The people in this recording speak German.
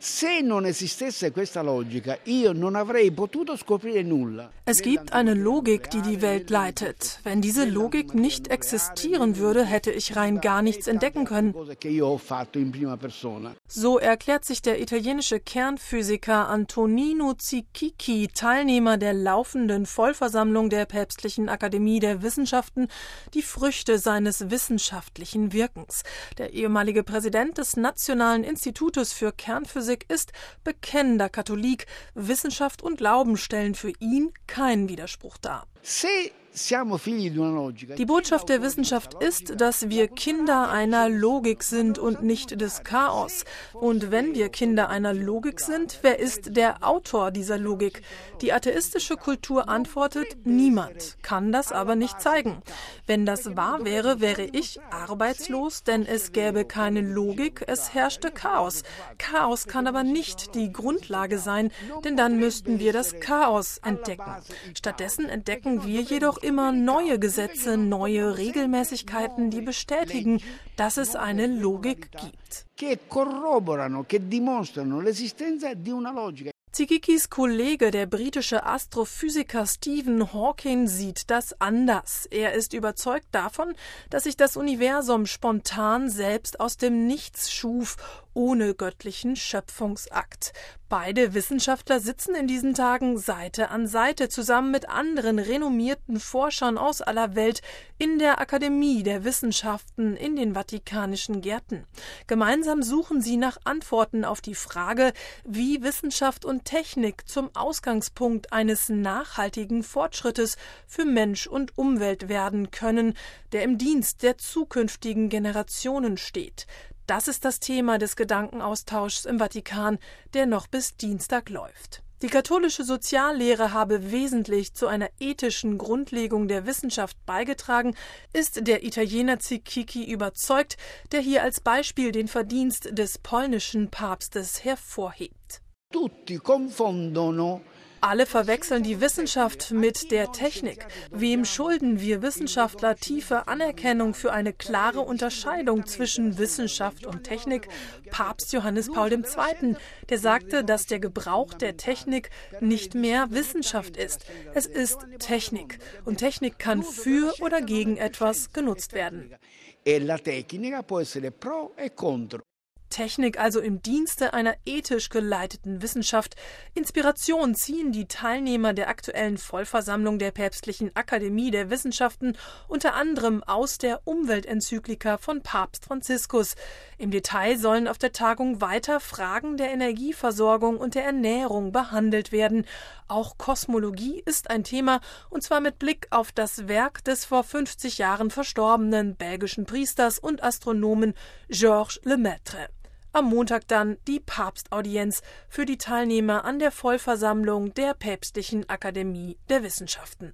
Se non esistesse questa logica, io non avrei potuto scoprire nulla. Es gibt eine Logik, die die Welt leitet. Wenn diese Logik nicht existieren würde, hätte ich rein gar nichts entdecken können. So erklärt sich der italienische Kernphysiker Antonino Zichichi, Teilnehmer der laufenden Vollversammlung der Päpstlichen Akademie der Wissenschaften, die Früchte seines wissenschaftlichen Wirkens. Der ehemalige Präsident des Nationalen Institutes für Kernphysik ist bekennender Katholik. Wissenschaft und Glauben stellen für ihn keinen Widerspruch dar. Die Botschaft der Wissenschaft ist, dass wir Kinder einer Logik sind und nicht des Chaos. Und wenn wir Kinder einer Logik sind, wer ist der Autor dieser Logik? Die atheistische Kultur antwortet, niemand, kann das aber nicht zeigen. Wenn das wahr wäre, wäre ich arbeitslos, denn es gäbe keine Logik, es herrschte Chaos. Chaos kann aber nicht die Grundlage sein, denn dann müssten wir das Chaos entdecken. Stattdessen entdecken wir jedoch immer neue Gesetze, neue Regelmäßigkeiten, die bestätigen, dass es eine Logik gibt. Zichichis Kollege, der britische Astrophysiker Stephen Hawking, sieht das anders. Er ist überzeugt davon, dass sich das Universum spontan selbst aus dem Nichts schuf, ohne göttlichen Schöpfungsakt. Beide Wissenschaftler sitzen in diesen Tagen Seite an Seite zusammen mit anderen renommierten Forschern aus aller Welt in der Akademie der Wissenschaften in den Vatikanischen Gärten. Gemeinsam suchen sie nach Antworten auf die Frage, wie Wissenschaft und Technik zum Ausgangspunkt eines nachhaltigen Fortschrittes für Mensch und Umwelt werden können, der im Dienst der zukünftigen Generationen steht. Das ist das Thema des Gedankenaustauschs im Vatikan, der noch bis Dienstag läuft. Die katholische Soziallehre habe wesentlich zu einer ethischen Grundlegung der Wissenschaft beigetragen, ist der Italiener Zichichi überzeugt, der hier als Beispiel den Verdienst des polnischen Papstes hervorhebt. Alle verwechseln die Wissenschaft mit der Technik. Wem schulden wir Wissenschaftler tiefe Anerkennung für eine klare Unterscheidung zwischen Wissenschaft und Technik? Papst Johannes Paul II., der sagte, dass der Gebrauch der Technik nicht mehr Wissenschaft ist. Es ist Technik. Und Technik kann für oder gegen etwas genutzt werden. Technik also im Dienste einer ethisch geleiteten Wissenschaft. Inspiration ziehen die Teilnehmer der aktuellen Vollversammlung der Päpstlichen Akademie der Wissenschaften unter anderem aus der Umweltenzyklika von Papst Franziskus. Im Detail sollen auf der Tagung weiter Fragen der Energieversorgung und der Ernährung behandelt werden. Auch Kosmologie ist ein Thema, und zwar mit Blick auf das Werk des vor 50 Jahren verstorbenen belgischen Priesters und Astronomen Georges Lemaitre. Am Montag dann die Papstaudienz für die Teilnehmer an der Vollversammlung der Päpstlichen Akademie der Wissenschaften.